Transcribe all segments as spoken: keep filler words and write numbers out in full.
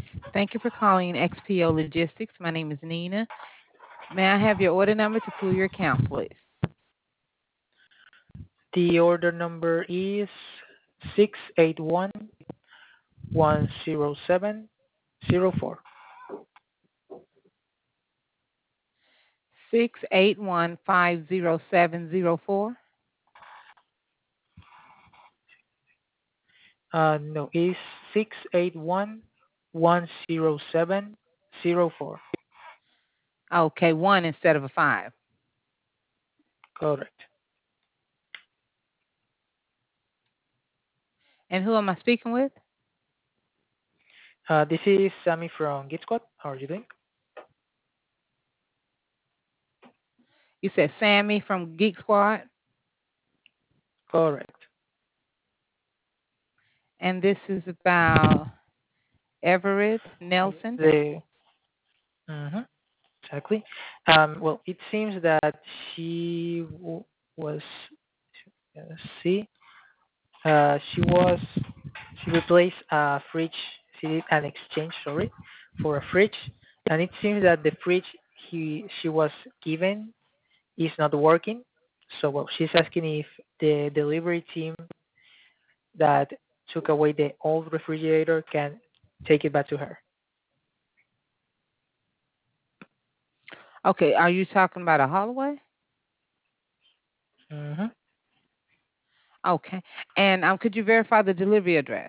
Thank you for calling X P O Logistics. My name is Nina. May I have your order number to pull your account, please? The order number is six eight one one zero seven zero four. Six eight one five zero seven zero four. Uh, no, it's six eight one one zero seven zero four. Okay, one instead of a five. Correct. And who am I speaking with? Uh, this is Sammy from Git Squad. How are you doing? You said Sammy from Geek Squad, Correct. and this is about Everett Nelson. The mhm, exactly. Um, well, it seems that she w- was. Let's see. Uh, she was she replaced a fridge. She did an exchange, sorry, for a fridge, and it seems that the fridge he she was given is not working. So well, she's asking if the delivery team that took away the old refrigerator can take it back to her. Okay, are you talking about a Holloway? hmm Okay, and um, could you verify the delivery address?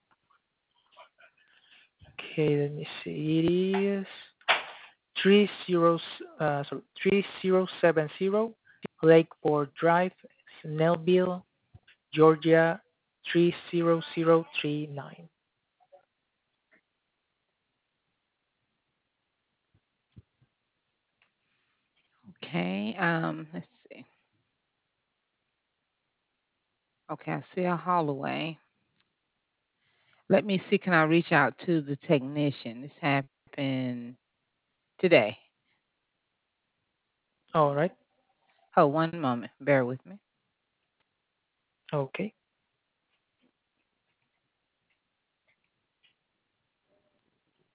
Okay, let me see. It is three zero uh sorry three zero seven zero Lakeport Drive, Snellville, Georgia three zero zero three nine. Okay, um, let's see. Okay, I see a Holloway. Let me see, can I reach out to the technician? This happened today. All right. Oh, one moment. Bear with me. Okay.